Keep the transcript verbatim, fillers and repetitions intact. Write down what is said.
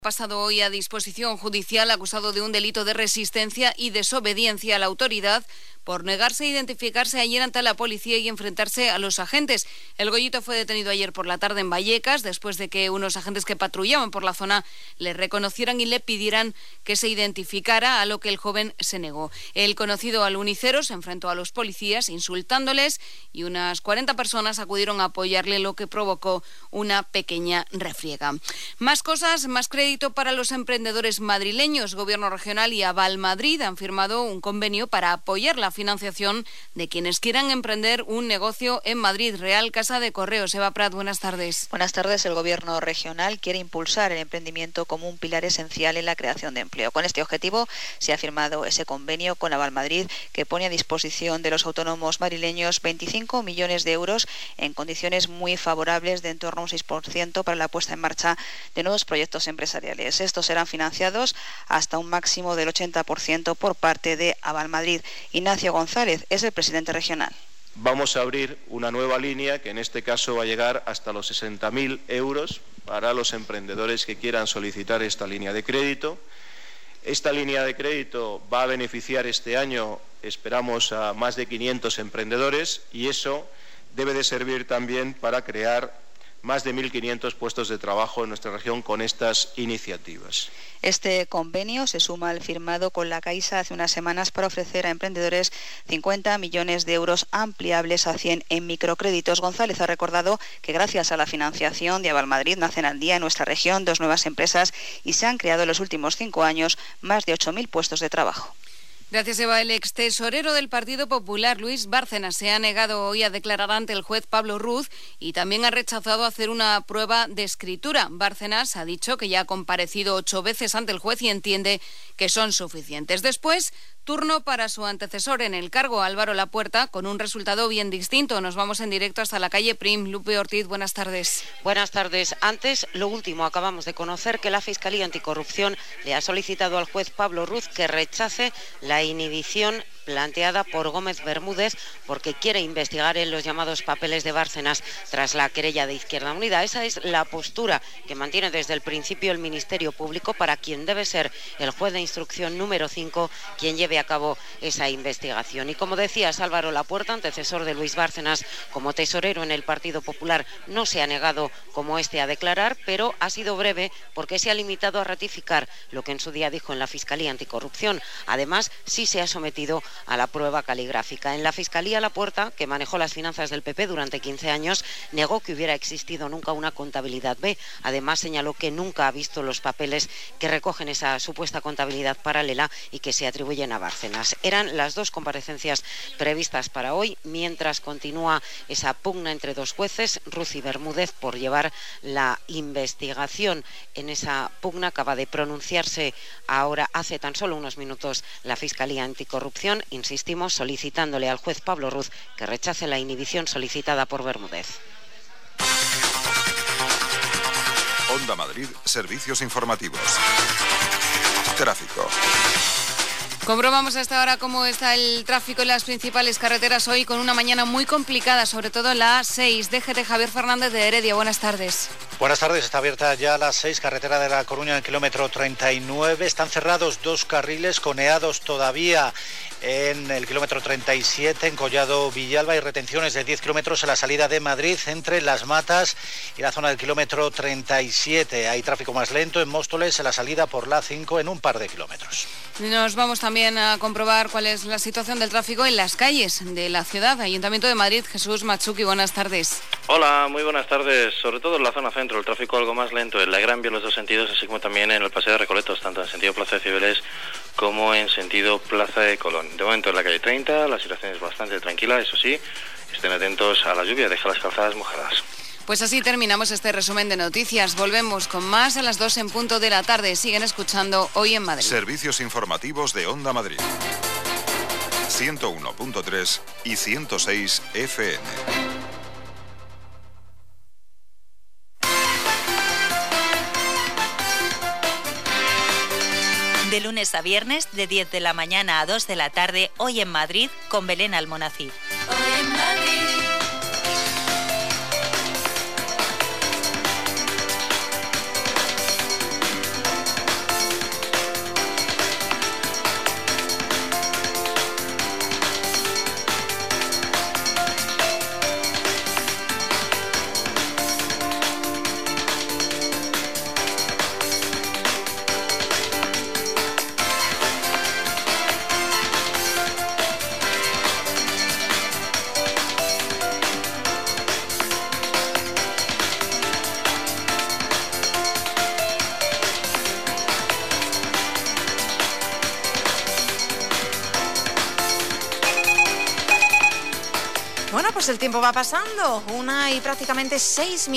Pasado hoy a disposición judicial acusado de un delito de resistencia y desobediencia a la autoridad por negarse a identificarse ayer ante la policía y enfrentarse a los agentes. El Goyito fue detenido ayer por la tarde en Vallecas después de que unos agentes que patrullaban por la zona le reconocieran y le pidieran que se identificara, a lo que el joven se negó. El conocido albunicero se enfrentó a los policías insultándoles y unas cuarenta personas acudieron a apoyarle, lo que provocó una pequeña refriega. Más cosas, más crédito para los emprendedores madrileños. Gobierno regional y Aval Madrid han firmado un convenio para apoyar la financiación de quienes quieran emprender un negocio en Madrid. Real Casa de Correos. Eva Prat, buenas tardes. Buenas tardes. El Gobierno regional quiere impulsar el emprendimiento como un pilar esencial en la creación de empleo. Con este objetivo se ha firmado ese convenio con Aval Madrid, que pone a disposición de los autónomos madrileños veinticinco millones de euros en condiciones muy favorables, de en torno a un seis por ciento para la puesta en marcha de nuevos proyectos empresariales. Estos serán financiados hasta un máximo del ochenta por ciento por parte de Aval Madrid. Ignacio González es el presidente regional. Vamos a abrir una nueva línea que en este caso va a llegar hasta los sesenta mil euros para los emprendedores que quieran solicitar esta línea de crédito. Esta línea de crédito va a beneficiar este año, esperamos, a más de quinientos emprendedores, y eso debe de servir también para crear más de mil quinientos puestos de trabajo en nuestra región con estas iniciativas. Este convenio se suma al firmado con la Caixa hace unas semanas para ofrecer a emprendedores cincuenta millones de euros ampliables a cien en microcréditos. González ha recordado que gracias a la financiación de Aval Madrid nacen al día en nuestra región dos nuevas empresas y se han creado en los últimos cinco años más de ocho mil puestos de trabajo. Gracias, Eva. El ex tesorero del Partido Popular, Luis Bárcenas, se ha negado hoy a declarar ante el juez Pablo Ruz y también ha rechazado hacer una prueba de escritura. Bárcenas ha dicho que ya ha comparecido ocho veces ante el juez y entiende que son suficientes. Después, turno para su antecesor en el cargo, Álvaro Lapuerta, con un resultado bien distinto. Nos vamos en directo hasta la calle Prim. Lupe Ortiz, buenas tardes. Buenas tardes. Antes, lo último, acabamos de conocer que la Fiscalía Anticorrupción le ha solicitado al juez Pablo Ruz que rechace la inhibición planteada por Gómez Bermúdez porque quiere investigar en los llamados papeles de Bárcenas tras la querella de Izquierda Unida. Esa es la postura que mantiene desde el principio el Ministerio Público, para quien debe ser el juez de instrucción número cinco quien lleve a cabo esa investigación. Y como decías, Álvaro Lapuerta, antecesor de Luis Bárcenas como tesorero en el Partido Popular, no se ha negado como este a declarar, pero ha sido breve porque se ha limitado a ratificar lo que en su día dijo en la Fiscalía Anticorrupción. Además, sí se ha sometido a la prueba caligráfica. En la Fiscalía, Lapuerta, que manejó las finanzas del P P durante quince años, negó que hubiera existido nunca una contabilidad B. Además, señaló que nunca ha visto los papeles que recogen esa supuesta contabilidad paralela y que se atribuyen a Bárcenas. Eran las dos comparecencias previstas para hoy, mientras continúa esa pugna entre dos jueces, Ruz y Bermúdez, por llevar la investigación. En esa pugna acaba de pronunciarse ahora, hace tan solo unos minutos, la Fiscalía Anticorrupción, insistimos, solicitándole al juez Pablo Ruz que rechace la inhibición solicitada por Bermúdez. Onda Madrid, servicios informativos. Tráfico. Comprobamos hasta ahora cómo está el tráfico en las principales carreteras hoy, con una mañana muy complicada, sobre todo en la A seis. D G T Javier Fernández de Heredia, buenas tardes. Buenas tardes, está abierta ya la seis, carretera de La Coruña, en el kilómetro treinta y nueve. Están cerrados dos carriles, coneados todavía en el kilómetro treinta y siete, en Collado Villalba. Hay retenciones de diez kilómetros a la salida de Madrid entre Las Matas y la zona del kilómetro treinta y siete. Hay tráfico más lento en Móstoles, en la salida por la A cinco, en un par de kilómetros. Nos vamos también a comprobar cuál es la situación del tráfico en las calles de la ciudad. Ayuntamiento de Madrid, Jesús Machuki, buenas tardes. Hola, muy buenas tardes. Sobre todo en la zona centro, el tráfico algo más lento en la Gran Vía en los dos sentidos, así como también en el Paseo de Recoletos, tanto en sentido Plaza de Cibeles como en sentido Plaza de Colón. De momento en la calle treinta la situación es bastante tranquila, eso sí, estén atentos a la lluvia, deja las calzadas mojadas. Pues así terminamos este resumen de noticias. Volvemos con más a las dos en punto de la tarde. Siguen escuchando Hoy en Madrid. Servicios informativos de Onda Madrid. ciento uno punto tres y ciento seis F M. De lunes a viernes, de diez de la mañana a dos de la tarde, Hoy en Madrid, con Belén Almonacid. Hoy en Madrid. Bueno, pues el tiempo va pasando. Una y prácticamente seis minutos.